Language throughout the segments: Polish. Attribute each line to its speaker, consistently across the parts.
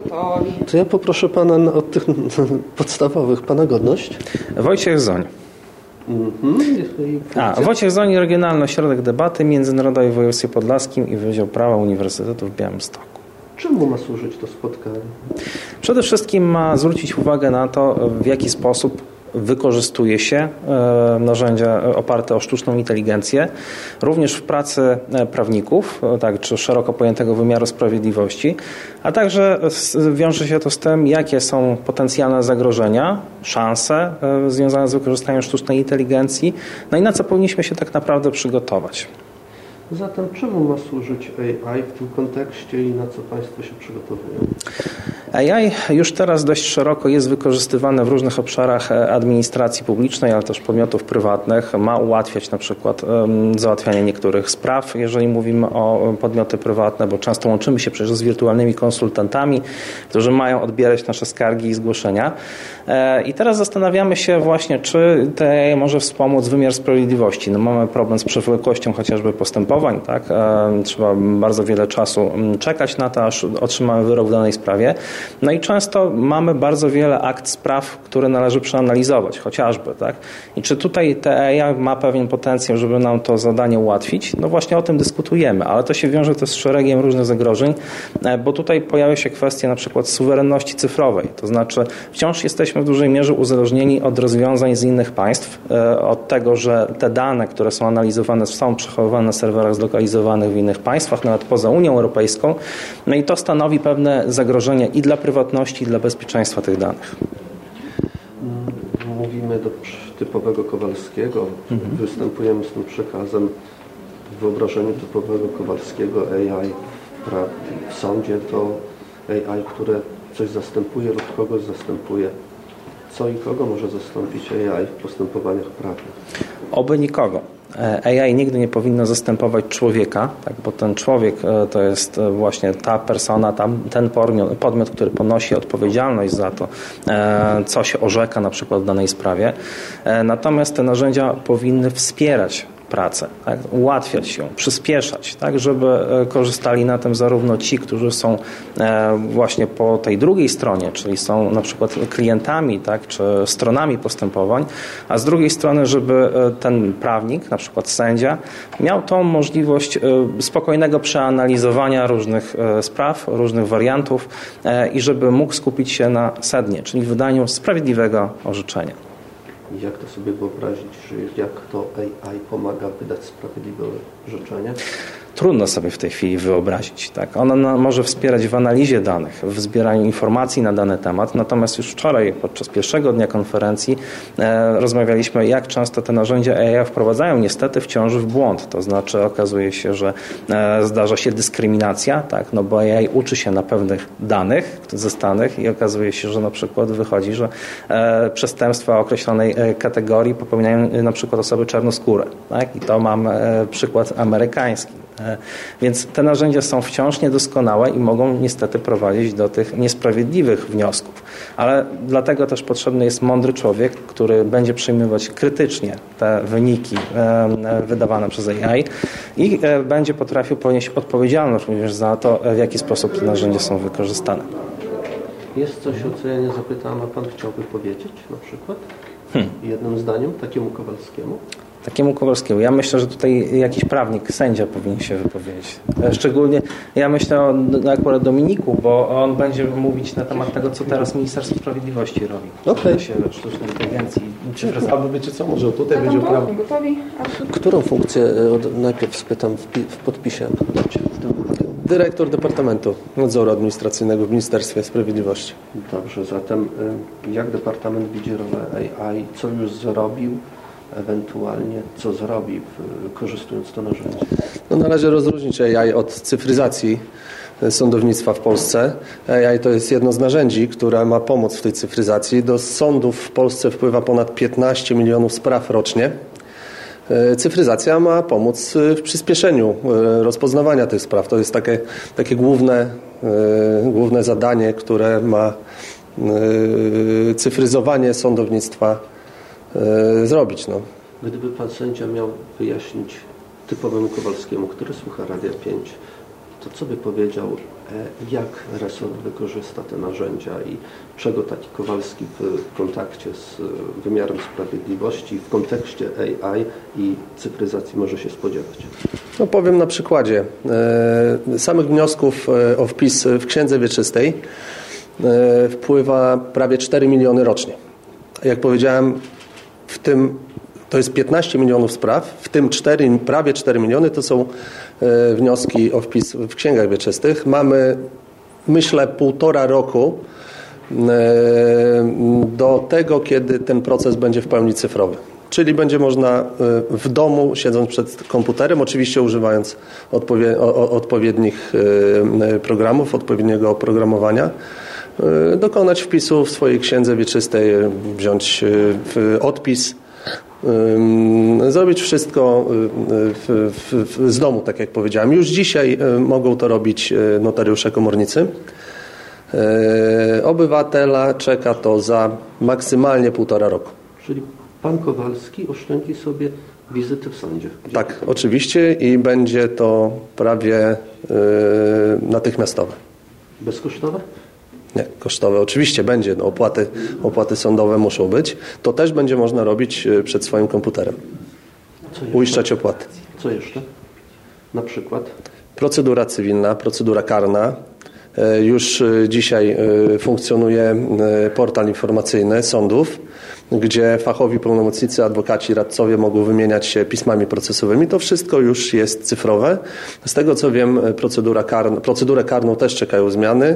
Speaker 1: gotowi.
Speaker 2: To ja poproszę pana od tych podstawowych. Pana godność?
Speaker 3: Wojciech Zoń. Wojciech Zoń, Regionalny Ośrodek Debaty Międzynarodowej w Województwie Podlaskim i Wydział Prawa Uniwersytetu w Białymstoku.
Speaker 2: Czemu ma służyć to spotkanie?
Speaker 3: Przede wszystkim ma zwrócić uwagę na to, w jaki sposób wykorzystuje się narzędzia oparte o sztuczną inteligencję, również w pracy prawników, tak, czy szeroko pojętego wymiaru sprawiedliwości, a także wiąże się to z tym, jakie są potencjalne zagrożenia, szanse związane z wykorzystaniem sztucznej inteligencji, no i na co powinniśmy się tak naprawdę przygotować.
Speaker 2: Zatem czemu ma służyć AI w tym kontekście i na co Państwo się przygotowują?
Speaker 3: AI już teraz dość szeroko jest wykorzystywane w różnych obszarach administracji publicznej, ale też podmiotów prywatnych. Ma ułatwiać na przykład załatwianie niektórych spraw, jeżeli mówimy o podmioty prywatne, bo często łączymy się przecież z wirtualnymi konsultantami, którzy mają odbierać nasze skargi i zgłoszenia. I teraz zastanawiamy się właśnie, czy AI może wspomóc wymiar sprawiedliwości. No, mamy problem z przewlekłością chociażby postępowań, tak? Trzeba bardzo wiele czasu czekać na to, aż otrzymamy wyrok w danej sprawie. No i często mamy bardzo wiele akt spraw, które należy przeanalizować, chociażby, tak? I czy tutaj AI ma pewien potencjał, żeby nam to zadanie ułatwić? No właśnie o tym dyskutujemy, ale to się wiąże też z szeregiem różnych zagrożeń, bo tutaj pojawia się kwestia na przykład suwerenności cyfrowej, to znaczy wciąż jesteśmy w dużej mierze uzależnieni od rozwiązań z innych państw, od tego, że te dane, które są analizowane, są przechowywane na serwerach zlokalizowanych w innych państwach, nawet poza Unią Europejską, no i to stanowi pewne zagrożenie i dla prywatności, i dla bezpieczeństwa tych danych.
Speaker 2: Mówimy do typowego Kowalskiego, występujemy z tym przekazem w wyobrażeniu typowego Kowalskiego AI w sądzie to AI, które coś zastępuje lub kogoś zastępuje. Co i kogo może zastąpić AI w postępowaniach prawnych?
Speaker 3: Oby nikogo. AI nigdy nie powinno zastępować człowieka, tak, bo ten człowiek to jest właśnie ta persona, ten podmiot, który ponosi odpowiedzialność za to, co się orzeka na przykład w danej sprawie. Natomiast te narzędzia powinny wspierać pracę, tak? Ułatwiać ją, przyspieszać, tak? Żeby korzystali na tym zarówno ci, którzy są właśnie po tej drugiej stronie, czyli są na przykład klientami, tak? Czy stronami postępowań, a z drugiej strony, żeby ten prawnik, na przykład sędzia, miał tą możliwość spokojnego przeanalizowania różnych spraw, różnych wariantów i żeby mógł skupić się na sednie, czyli wydaniu sprawiedliwego orzeczenia.
Speaker 2: Jak to sobie wyobrazić, że jak to AI pomaga wydać sprawiedliwe orzeczenie?
Speaker 3: Trudno sobie w tej chwili wyobrazić. Tak? Ona może wspierać w analizie danych, w zbieraniu informacji na dany temat. Natomiast już wczoraj podczas pierwszego dnia konferencji rozmawialiśmy, jak często te narzędzia AI wprowadzają niestety wciąż w błąd. To znaczy okazuje się, że zdarza się dyskryminacja, tak? No bo AI uczy się na pewnych danych zestanych i okazuje się, że na przykład wychodzi, że przestępstwa określonej kategorii popełniają na przykład osoby czarnoskóre. Tak? I to mam przykład amerykański. Więc te narzędzia są wciąż niedoskonałe i mogą niestety prowadzić do tych niesprawiedliwych wniosków. Ale dlatego też potrzebny jest mądry człowiek, który będzie przyjmować krytycznie te wyniki wydawane przez AI i będzie potrafił ponieść odpowiedzialność również za to, w jaki sposób te narzędzia są wykorzystane.
Speaker 2: Jest coś, o co ja nie zapytałem, a Pan chciałby powiedzieć na przykład? Jednym zdaniem, takiemu Kowalskiemu?
Speaker 3: Takiemu Kowalskiemu. Ja myślę, że tutaj jakiś prawnik, sędzia powinien się wypowiedzieć. Szczególnie ja myślę o akurat Dominiku, bo on będzie mówić na temat tego, co teraz Ministerstwo Sprawiedliwości robi.
Speaker 2: Okej.
Speaker 3: Sztucznej inteligencji.
Speaker 2: Albo wiecie co, może tutaj będzie prawo. Którą funkcję najpierw spytam w podpisie? Dyrektor Departamentu Nadzoru Administracyjnego w Ministerstwie Sprawiedliwości. Dobrze, zatem jak Departament widzi rolę AI, co już zrobił, ewentualnie co zrobi, korzystując z to narzędzie? No należy rozróżnić AI od cyfryzacji sądownictwa w Polsce. AI to jest jedno z narzędzi, które ma pomóc w tej cyfryzacji. Do sądów w Polsce wpływa ponad 15 milionów spraw rocznie. Cyfryzacja ma pomóc w przyspieszeniu rozpoznawania tych spraw. To jest takie główne zadanie, które ma cyfryzowanie sądownictwa zrobić. No. Gdyby pan sędzia miał wyjaśnić typowemu Kowalskiemu, który słucha Radia 5, to co by powiedział Jak resort wykorzysta te narzędzia i czego taki Kowalski w kontakcie z wymiarem sprawiedliwości, w kontekście AI i cyfryzacji może się spodziewać? No powiem na przykładzie samych wniosków o wpis w Księdze Wieczystej wpływa prawie 4 miliony rocznie. Jak powiedziałem, w tym to jest 15 milionów spraw, w tym prawie 4 miliony to są wnioski o wpis w księgach wieczystych. Mamy, myślę, 1,5 roku do tego, kiedy ten proces będzie w pełni cyfrowy. Czyli będzie można w domu, siedząc przed komputerem, oczywiście używając odpowiednich programów, odpowiedniego oprogramowania, dokonać wpisu w swojej księdze wieczystej, wziąć odpis, zrobić wszystko z domu, tak jak powiedziałem. Już dzisiaj mogą to robić notariusze komornicy. Obywatela czeka to za maksymalnie 1,5 roku. Czyli pan Kowalski oszczędzi sobie wizyty w sądzie? Tak, oczywiście i będzie to prawie natychmiastowe. Bezkosztowe? Nie, kosztowe oczywiście będzie. No, opłaty sądowe muszą być. To też będzie można robić przed swoim komputerem. Uiszczać opłaty. Co jeszcze? Na przykład? Procedura cywilna, procedura karna. Już dzisiaj funkcjonuje portal informacyjny sądów, gdzie fachowi pełnomocnicy, adwokaci, radcowie mogą wymieniać się pismami procesowymi. To wszystko już jest cyfrowe. Z tego co wiem, procedurę karną też czekają zmiany.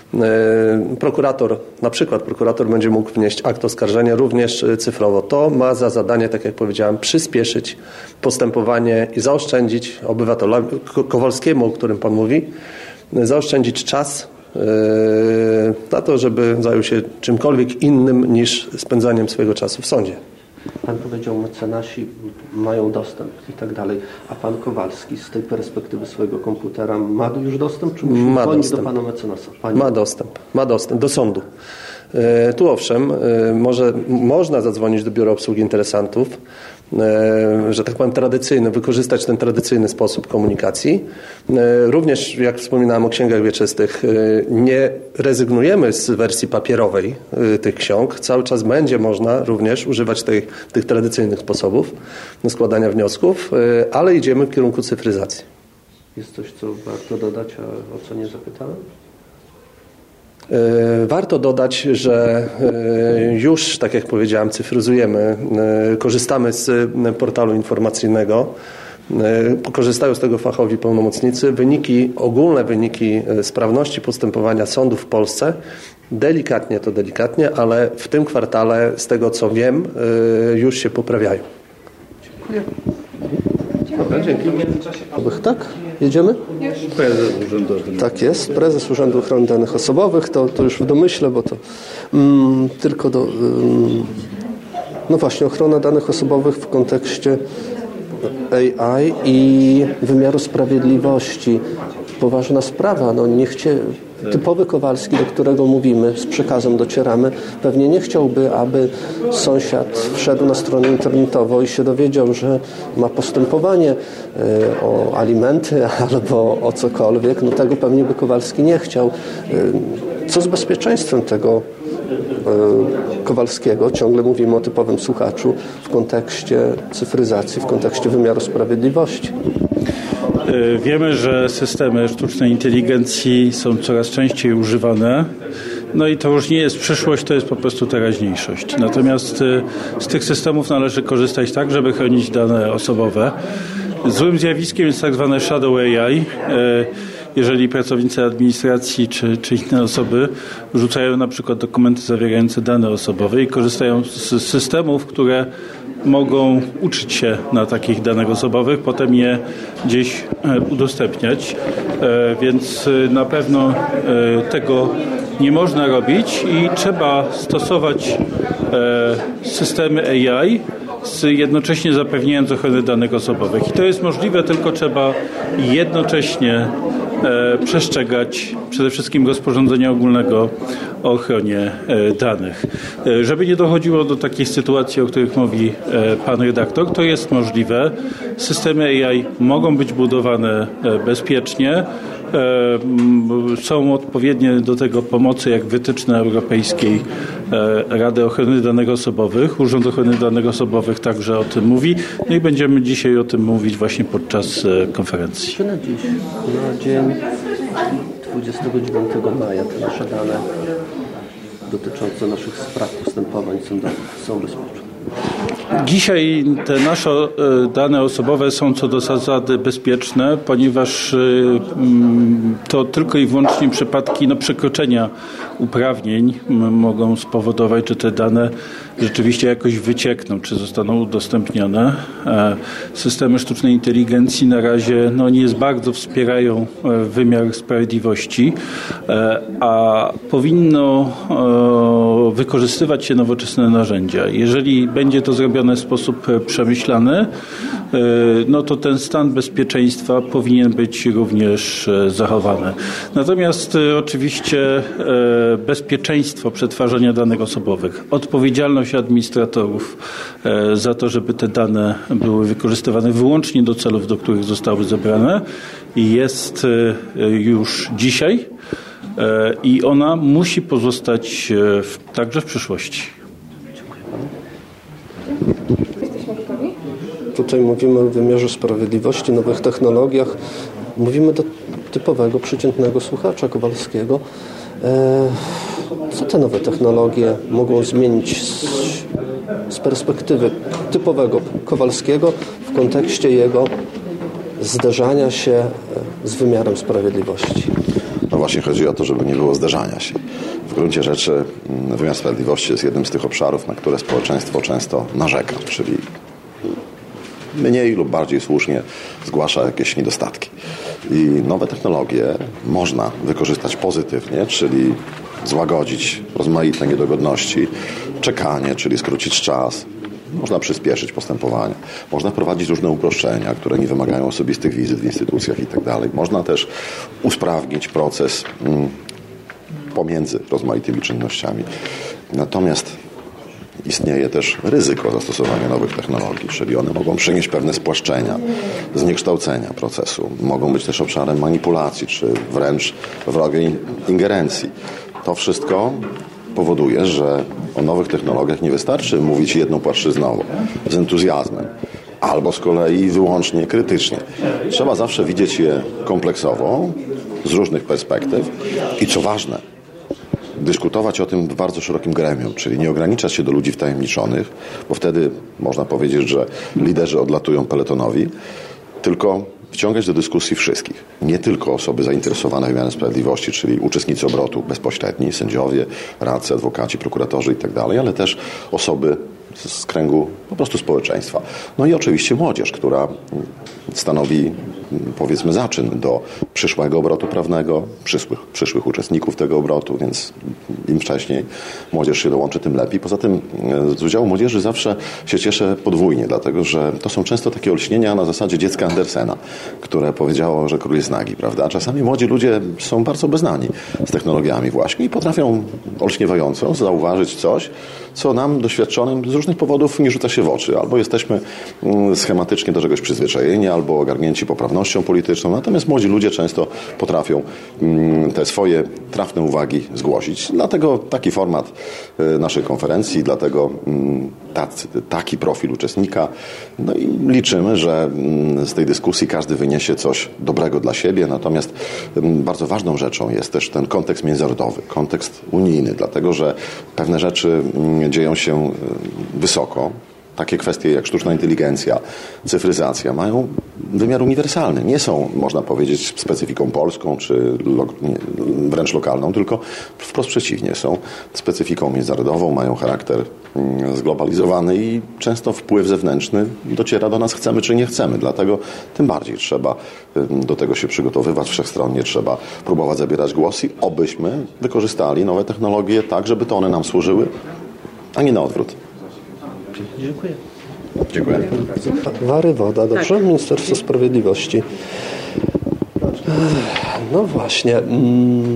Speaker 2: Prokurator będzie mógł wnieść akt oskarżenia również cyfrowo. To ma za zadanie, tak jak powiedziałem, przyspieszyć postępowanie i zaoszczędzić obywatelowi Kowalskiemu, o którym pan mówi, zaoszczędzić czas na to, żeby zajął się czymkolwiek innym niż spędzaniem swojego czasu w sądzie. Pan powiedział, mecenasi mają dostęp i tak dalej, a pan Kowalski z tej perspektywy swojego komputera ma już dostęp, czy musi dzwonić do pana mecenasa? Ma dostęp do sądu. Tu owszem, można zadzwonić do Biura Obsługi Interesantów, że tak powiem wykorzystać ten tradycyjny sposób komunikacji. Również, jak wspominałem o księgach wieczystych, nie rezygnujemy z wersji papierowej tych ksiąg. Cały czas będzie można również używać tych tradycyjnych sposobów składania wniosków, ale idziemy w kierunku cyfryzacji. Jest coś, co warto dodać, a o co nie zapytałem? Warto dodać, że już, tak jak powiedziałem, cyfryzujemy, korzystamy z portalu informacyjnego, korzystają z tego fachowi pełnomocnicy. Ogólne wyniki sprawności postępowania sądów w Polsce, delikatnie, ale w tym kwartale, z tego co wiem, już się poprawiają. Dziękuję. Dobra, dzięki. Tak? Jedziemy?
Speaker 1: Prezes Urzędu.
Speaker 2: Tak jest. Prezes Urzędu Ochrony Danych Osobowych, to już w domyśle, bo to tylko no właśnie, ochrona danych osobowych w kontekście AI i wymiaru sprawiedliwości. Poważna sprawa. Typowy Kowalski, do którego mówimy, z przekazem docieramy, pewnie nie chciałby, aby sąsiad wszedł na stronę internetową i się dowiedział, że ma postępowanie o alimenty albo o cokolwiek. No tego pewnie by Kowalski nie chciał. Co z bezpieczeństwem tego Kowalskiego? Ciągle mówimy o typowym słuchaczu w kontekście cyfryzacji, w kontekście wymiaru sprawiedliwości.
Speaker 1: Wiemy, że systemy sztucznej inteligencji są coraz częściej używane. No i to już nie jest przyszłość, to jest po prostu teraźniejszość. Natomiast z tych systemów należy korzystać tak, żeby chronić dane osobowe. Złym zjawiskiem jest tak zwane shadow AI. Jeżeli pracownicy administracji czy inne osoby rzucają na przykład dokumenty zawierające dane osobowe i korzystają z systemów, które mogą uczyć się na takich danych osobowych, potem je gdzieś udostępniać, więc na pewno tego nie można robić i trzeba stosować systemy AI, jednocześnie zapewniając ochronę danych osobowych. I to jest możliwe, tylko trzeba jednocześnie przestrzegać przede wszystkim rozporządzenia ogólnego o ochronie danych. Żeby nie dochodziło do takich sytuacji, o których mówi pan redaktor, to jest możliwe. Systemy AI mogą być budowane bezpiecznie. Są odpowiednie do tego pomocy, jak wytyczne Europejskiej Rady Ochrony Danych Osobowych. Urząd Ochrony Danych Osobowych także o tym mówi. No i będziemy dzisiaj o tym mówić właśnie podczas konferencji.
Speaker 2: Czy na dziś, na dzień 29 maja te nasze dane dotyczące naszych spraw postępowań sądowych są bezpieczne?
Speaker 1: Dzisiaj te nasze dane osobowe są co do zasady bezpieczne, ponieważ to tylko i wyłącznie przypadki przekroczenia uprawnień mogą spowodować, że te dane rzeczywiście jakoś wyciekną, czy zostaną udostępnione. Systemy sztucznej inteligencji na razie nie bardzo wspierają wymiar sprawiedliwości, a powinno wykorzystywać się nowoczesne narzędzia. Jeżeli będzie to zrobione w sposób przemyślany, to ten stan bezpieczeństwa powinien być również zachowany. Natomiast oczywiście bezpieczeństwo przetwarzania danych osobowych, odpowiedzialność administratorów za to, żeby te dane były wykorzystywane wyłącznie do celów, do których zostały zebrane, jest już dzisiaj i ona musi pozostać także w przyszłości.
Speaker 2: Jesteśmy gotowi? Tutaj mówimy o wymiarze sprawiedliwości, nowych technologiach. Mówimy do typowego, przeciętnego słuchacza Kowalskiego. Co te nowe technologie mogą zmienić z perspektywy typowego Kowalskiego w kontekście jego zderzania się z wymiarem sprawiedliwości?
Speaker 4: No właśnie chodzi o to, żeby nie było zderzania się. W gruncie rzeczy wymiar sprawiedliwości jest jednym z tych obszarów, na które społeczeństwo często narzeka, czyli mniej lub bardziej słusznie zgłasza jakieś niedostatki. I nowe technologie można wykorzystać pozytywnie, czyli złagodzić rozmaite niedogodności, czekanie, czyli skrócić czas. Można przyspieszyć postępowania. Można wprowadzić różne uproszczenia, które nie wymagają osobistych wizyt w instytucjach i tak dalej. Można też usprawnić proces pomiędzy rozmaitymi czynnościami. Natomiast istnieje też ryzyko zastosowania nowych technologii, czyli one mogą przynieść pewne spłaszczenia, zniekształcenia procesu. Mogą być też obszarem manipulacji, czy wręcz wrogiej ingerencji. To wszystko powoduje, że o nowych technologiach nie wystarczy mówić jednopłaszczyznowo, z entuzjazmem, albo z kolei wyłącznie krytycznie. Trzeba zawsze widzieć je kompleksowo, z różnych perspektyw i co ważne, dyskutować o tym w bardzo szerokim gremium, czyli nie ograniczać się do ludzi wtajemniczonych, bo wtedy można powiedzieć, że liderzy odlatują peletonowi, tylko wciągać do dyskusji wszystkich. Nie tylko osoby zainteresowane wymiarem sprawiedliwości, czyli uczestnicy obrotu bezpośredni, sędziowie, radcy, adwokaci, prokuratorzy itd., ale też osoby z kręgu po prostu społeczeństwa. No i oczywiście młodzież, która stanowi, powiedzmy, zaczyn do przyszłego obrotu prawnego, przyszłych uczestników tego obrotu, więc im wcześniej młodzież się dołączy, tym lepiej. Poza tym z udziału młodzieży zawsze się cieszę podwójnie, dlatego że to są często takie olśnienia na zasadzie dziecka Andersena, które powiedziało, że król jest nagi, prawda? A czasami młodzi ludzie są bardzo beznani z technologiami właśnie i potrafią olśniewająco zauważyć coś, co nam doświadczonym z różnych powodów nie rzuca się w oczy. Albo jesteśmy schematycznie do czegoś przyzwyczajeni, albo ogarnięci poprawnością polityczną. Natomiast młodzi ludzie często potrafią te swoje trafne uwagi zgłosić. Dlatego taki format naszej konferencji, dlatego taki profil uczestnika. No i liczymy, że z tej dyskusji każdy wyniesie coś dobrego dla siebie. Natomiast bardzo ważną rzeczą jest też ten kontekst międzynarodowy, kontekst unijny, dlatego że pewne rzeczy dzieją się wysoko. Takie kwestie jak sztuczna inteligencja, cyfryzacja mają wymiar uniwersalny. Nie są, można powiedzieć, specyfiką polską czy wręcz lokalną, tylko wprost przeciwnie. Są specyfiką międzynarodową, mają charakter zglobalizowany i często wpływ zewnętrzny dociera do nas, chcemy czy nie chcemy. Dlatego tym bardziej trzeba do tego się przygotowywać wszechstronnie, trzeba próbować zabierać głos i obyśmy wykorzystali nowe technologie tak, żeby to one nam służyły, a nie na odwrót.
Speaker 2: Dziękuję.
Speaker 4: Dziękuję.
Speaker 2: Wary Woda, dobrze? Ministerstwo Sprawiedliwości. No właśnie.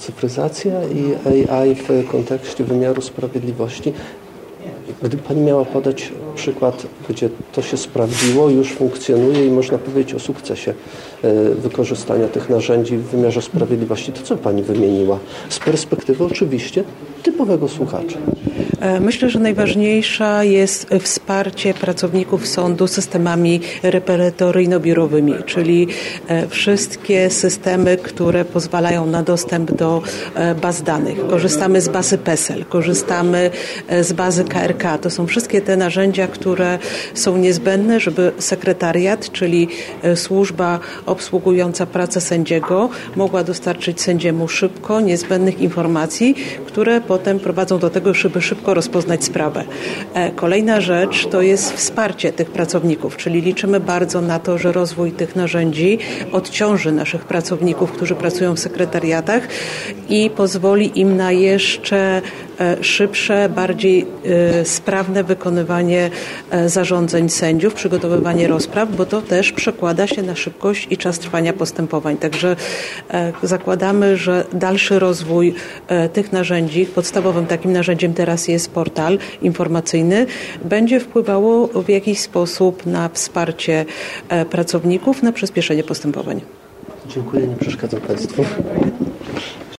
Speaker 2: Cyfryzacja i AI w kontekście wymiaru sprawiedliwości. Gdyby Pani miała podać przykład, gdzie to się sprawdziło, już funkcjonuje i można powiedzieć o sukcesie wykorzystania tych narzędzi w wymiarze sprawiedliwości, to co Pani wymieniła? Z perspektywy oczywiście typowego słuchacza.
Speaker 5: Myślę, że najważniejsza jest wsparcie pracowników sądu systemami reperatoryjno-biurowymi, czyli wszystkie systemy, które pozwalają na dostęp do baz danych. Korzystamy z bazy PESEL, korzystamy z bazy KRK. To są wszystkie te narzędzia, które są niezbędne, żeby sekretariat, czyli służba obsługująca pracę sędziego, mogła dostarczyć sędziemu szybko niezbędnych informacji, które potem prowadzą do tego, żeby szybko rozpoznać sprawę. Kolejna rzecz to jest wsparcie tych pracowników, czyli liczymy bardzo na to, że rozwój tych narzędzi odciąży naszych pracowników, którzy pracują w sekretariatach i pozwoli im na jeszcze szybsze, bardziej sprawne wykonywanie zarządzeń sędziów, przygotowywanie rozpraw, bo to też przekłada się na szybkość i czas trwania postępowań. Także zakładamy, że dalszy rozwój tych narzędzi, podstawowym takim narzędziem teraz jest portal informacyjny, będzie wpływało w jakiś sposób na wsparcie pracowników, na przyspieszenie postępowań.
Speaker 2: Dziękuję, nie przeszkadzam Państwu.